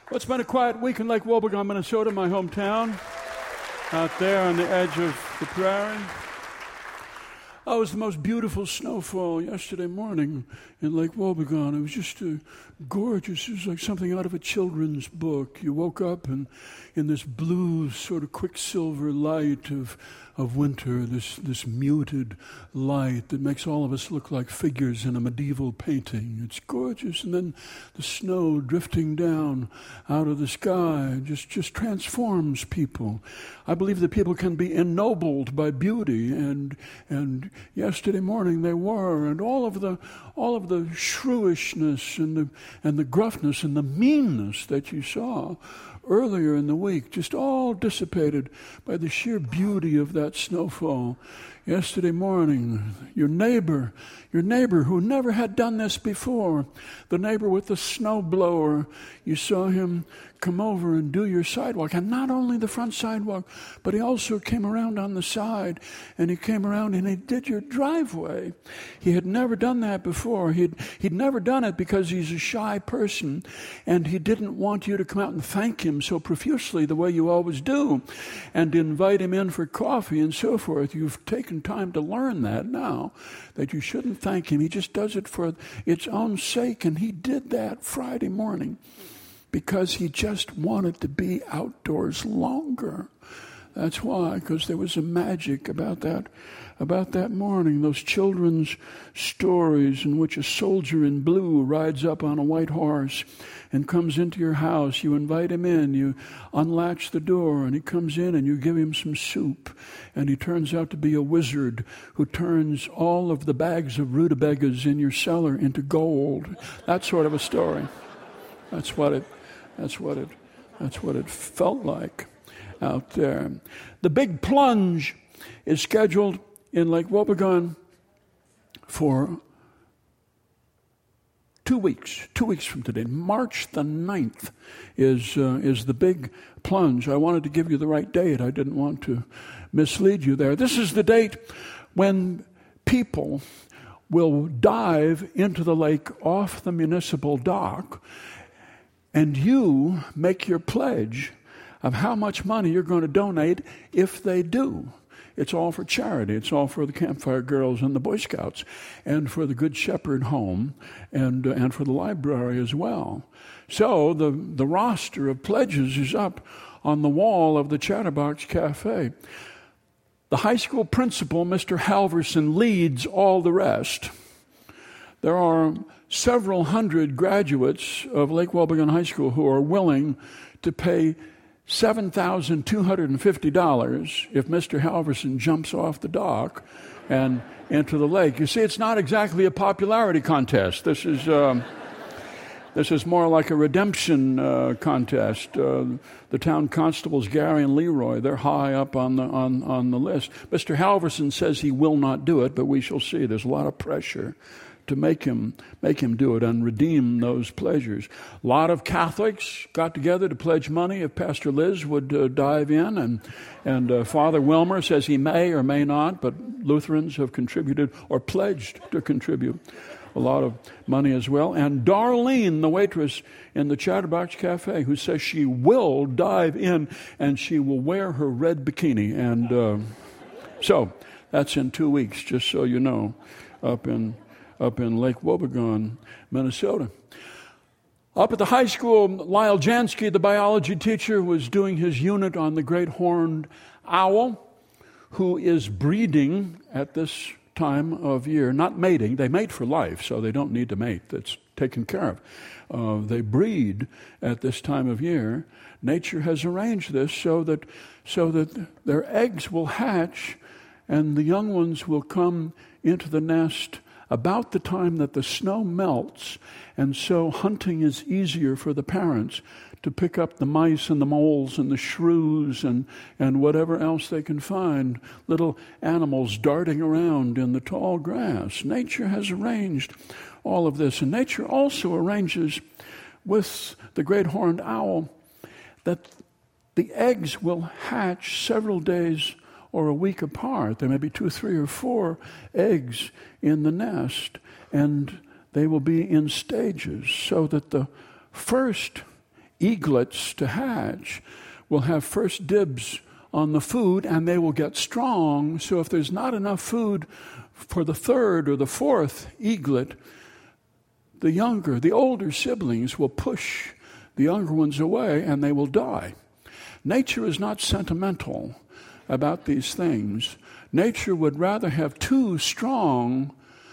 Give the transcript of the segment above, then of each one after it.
Well, it's been a quiet week in Lake Wobegon, Minnesota, my hometown, out there on the edge of the prairie. Oh, it was the most beautiful snowfall yesterday morning in Lake Wobegon. It was just gorgeous. It was like something out of a children's book. You woke up and in this blue sort of quicksilver light of winter, this muted light that makes all of us look like figures in a medieval painting. It's gorgeous. And then the snow drifting down out of the sky just transforms people. I believe that people can be ennobled by beauty, and yesterday morning they were, and all of the shrewishness and the gruffness and the meanness that you saw earlier in the week, just all dissipated by the sheer beauty of that snowfall. Yesterday morning, your neighbor who never had done this before, the neighbor with the snowblower, you saw him come over and do your sidewalk. And not only the front sidewalk, but he also came around on the side, and he came around and he did your driveway. He had never done that before. He'd never done it because he's a shy person, and he didn't want you to come out and thank him so profusely the way you always do, and invite him in for coffee and so forth. You've taken time to learn that now, that you shouldn't thank him. He just does it for its own sake, and he did that Friday morning because he just wanted to be outdoors longer. That's why, because there was a magic about that morning, those children's stories in which a soldier in blue rides up on a white horse and comes into your house. You invite him in, you unlatch the door, and he comes in and you give him some soup, and he turns out to be a wizard who turns all of the bags of rutabagas in your cellar into gold. That sort of a story. That's what it felt like out there. The big plunge is scheduled in Lake Wobegon for 2 weeks. 2 weeks from today. March the 9th is the big plunge. I wanted to give you the right date. I didn't want to mislead you there. This is the date when people will dive into the lake off the municipal dock, and you make your pledge of how much money you're going to donate if they do. It's all for charity. It's all for the Campfire Girls and the Boy Scouts, and for the Good Shepherd Home, and for the library as well. So the roster of pledges is up on the wall of the Chatterbox Cafe. The high school principal, Mr. Halverson, leads all the rest. There are several hundred graduates of Lake Wobegon High School who are willing to pay $7,250 if Mr. Halverson jumps off the dock and into the lake. You see, it's not exactly a popularity contest. This is more like a redemption contest. The town constables, Gary and Leroy, they're high up on the list. Mr. Halverson says he will not do it, but we shall see. There's a lot of pressure to make him do it and redeem those pleasures. A lot of Catholics got together to pledge money if Pastor Liz would dive in, and Father Wilmer says he may or may not, but Lutherans have contributed or pledged to contribute a lot of money as well. And Darlene, the waitress in the Chatterbox Cafe, who says she will dive in and she will wear her red bikini. And so that's in 2 weeks, just so you know, up in Lake Wobegon, Minnesota. Up at the high school, Lyle Jansky, the biology teacher, was doing his unit on the great horned owl, who is breeding at this time of year. Not mating. They mate for life, so they don't need to mate. That's taken care of. They breed at this time of year. Nature has arranged this so that their eggs will hatch and the young ones will come into the nest about the time that the snow melts, and so hunting is easier for the parents to pick up the mice and the moles and the shrews and whatever else they can find, little animals darting around in the tall grass. Nature has arranged all of this, and nature also arranges with the great horned owl that the eggs will hatch several days or a week apart. There may be 2, 3, or 4 eggs in the nest, and they will be in stages, so that the first eaglets to hatch will have first dibs on the food, and they will get strong. So if there's not enough food for the third or the fourth eaglet, the older siblings will push the younger ones away, and they will die. Nature is not sentimental about these things. Nature would rather have two strong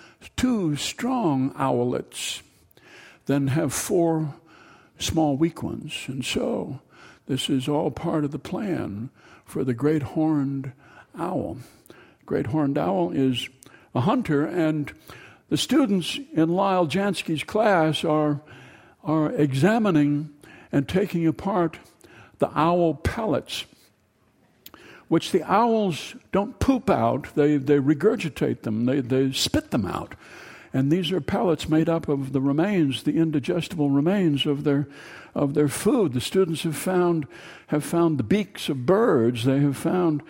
owlets than have four small weak ones. And so this is all part of the plan for the great horned owl. Great horned owl is a hunter, and the students in Lyle Jansky's class are examining and taking apart the owl pellets, which the owls don't poop out. They regurgitate them. They spit them out. And these are pellets made up of the remains, the indigestible remains of their food. The students have found the beaks of birds. They have found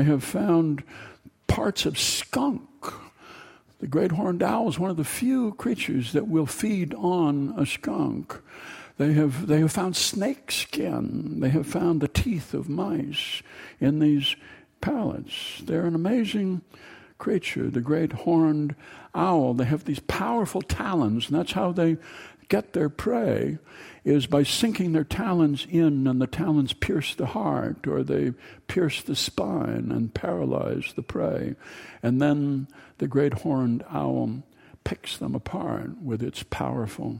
parts of skunk. The great horned owl is one of the few creatures that will feed on a skunk. They have found snake skin. They have found the teeth of mice in these pellets. They're an amazing creature, the great horned owl. They have these powerful talons, and that's how they get their prey, is by sinking their talons in, and the talons pierce the heart, or they pierce the spine and paralyze the prey. And then the great horned owl picks them apart with its powerful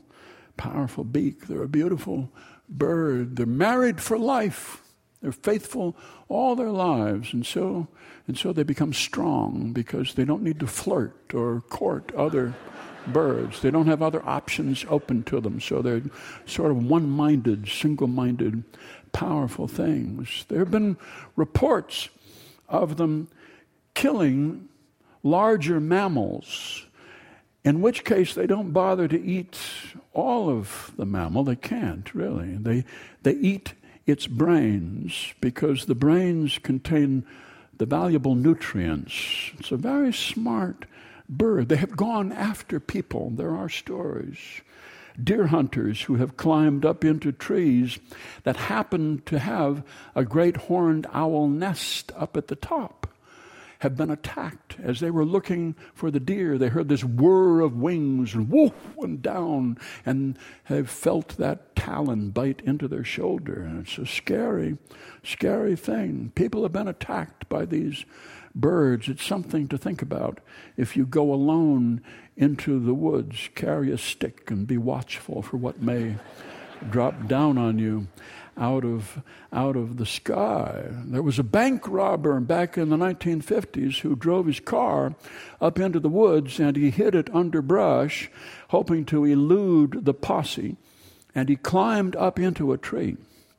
beak. They're a beautiful bird. They're married for life. They're faithful all their lives. And so they become strong because they don't need to flirt or court other birds. They don't have other options open to them. So they're sort of one-minded, single-minded, powerful things. There have been reports of them killing larger mammals, in which case they don't bother to eat all of the mammal. They can't, really. They eat its brains because the brains contain the valuable nutrients. It's a very smart bird. They have gone after people. There are stories. Deer hunters who have climbed up into trees that happen to have a great horned owl nest up at the top have been attacked. As they were looking for the deer, they heard this whir of wings and woof and down, and have felt that talon bite into their shoulder. And it's a scary, scary thing. People have been attacked by these birds. It's something to think about. If you go alone into the woods, carry a stick and be watchful for what may drop down on you out of the sky. There was a bank robber back in the 1950s who drove his car up into the woods, and he hid it under brush, hoping to elude the posse. And he climbed up into a tree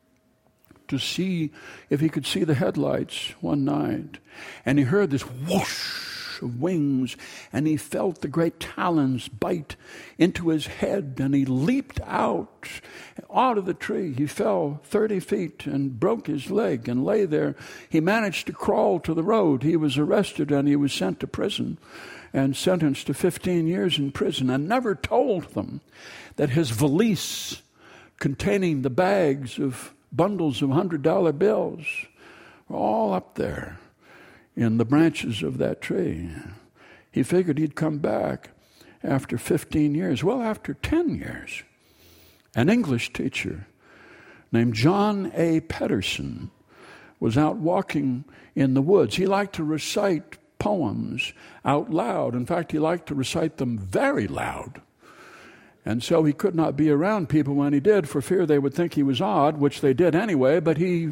to see if he could see the headlights one night. And he heard this whoosh of wings, and he felt the great talons bite into his head, and he leaped out of the tree. He fell 30 feet and broke his leg and lay there. He managed to crawl to the road. He was arrested, and he was sent to prison and sentenced to 15 years in prison, and never told them that his valise containing the bags of bundles of $100 bills were all up there in the branches of that tree. He figured he'd come back after 15 years. Well, after 10 years, an English teacher named John A. Pedersen was out walking in the woods. He liked to recite poems out loud. In fact, he liked to recite them very loud. And so he could not be around people when he did for fear they would think he was odd, which they did anyway, but he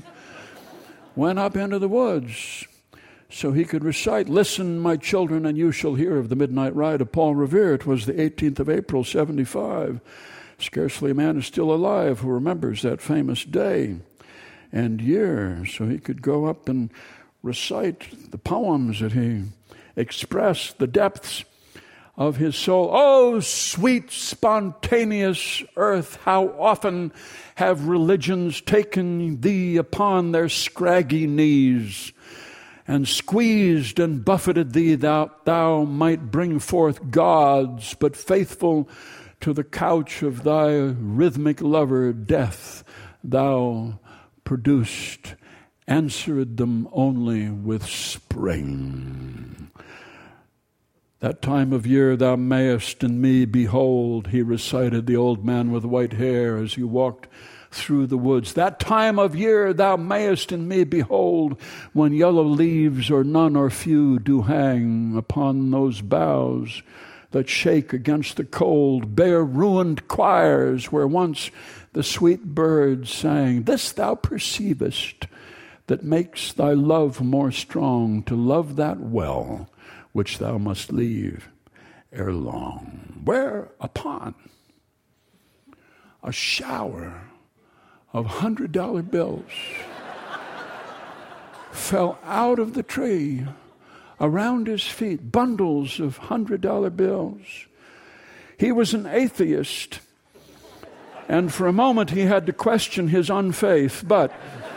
went up into the woods so he could recite, "Listen, my children, and you shall hear of the midnight ride of Paul Revere. It was the 18th of April, 75. Scarcely a man is still alive who remembers that famous day and year." So he could go up and recite the poems that he expressed the depths of his soul. "Oh, sweet, spontaneous earth, how often have religions taken thee upon their scraggy knees, and squeezed and buffeted thee that thou might bring forth gods, but faithful to the couch of thy rhythmic lover, death, thou produced answered them only with spring. That time of year thou mayest in me behold, he recited, the old man with white hair, as he walked through the woods. That time of year thou mayest in me behold, when yellow leaves or none or few do hang upon those boughs that shake against the cold, bare ruined choirs where once the sweet birds sang. This thou perceivest, that makes thy love more strong, to love that well which thou must leave ere long. Whereupon a shower of $100 bills fell out of the tree around his feet, bundles of $100 bills. He was an atheist, and for a moment he had to question his unfaith, but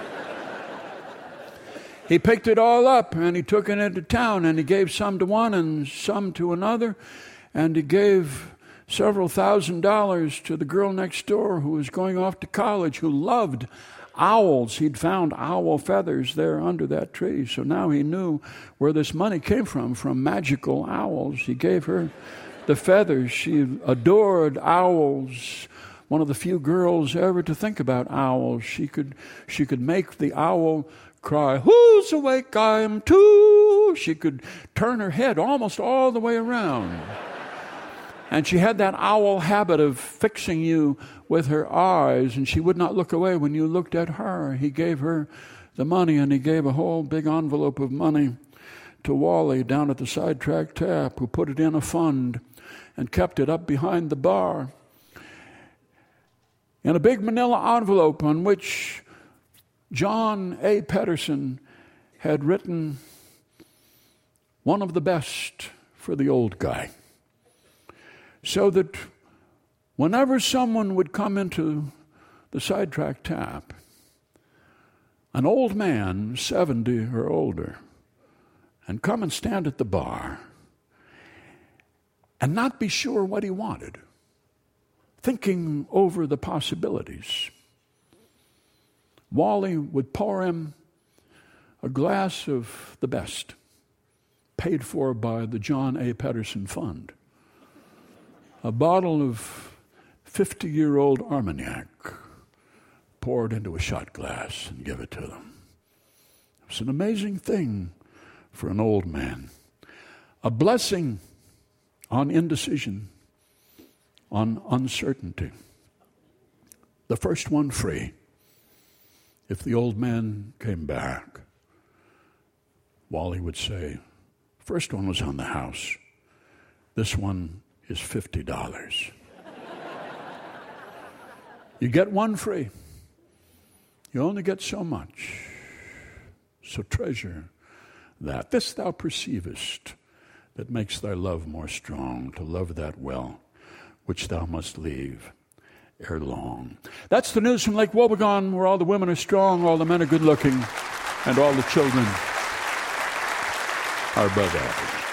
he picked it all up and he took it into town, and he gave some to one and some to another, and he gave several $1,000s to the girl next door who was going off to college, who loved owls. He'd found owl feathers there under that tree, so now he knew where this money came from magical owls. He gave her the feathers. She adored owls. One of the few girls ever to think about owls. She could make the owl cry, "Who's awake? I am too." She could turn her head almost all the way around. And she had that owl habit of fixing you with her eyes, and she would not look away when you looked at her. He gave her the money, and he gave a whole big envelope of money to Wally down at the Sidetrack Tap, who put it in a fund and kept it up behind the bar in a big manila envelope on which John A. Pedersen had written, "One of the best for the old guy." So that whenever someone would come into the Sidetrack Tap, an old man, 70 or older, and come and stand at the bar and not be sure what he wanted, thinking over the possibilities, Wally would pour him a glass of the best, paid for by the John A. Pedersen Fund, a bottle of 50-year-old Armagnac, poured into a shot glass, and give it to them. It was an amazing thing for an old man. A blessing on indecision, on uncertainty. The first one free. If the old man came back, Wally would say, "First one was on the house. This one is $50. You get one free. You only get so much. So treasure that. This thou perceivest, that makes thy love more strong, to love that well which thou must leave ere long." That's the news from Lake Wobegon, where all the women are strong, all the men are good looking, and all the children are above average.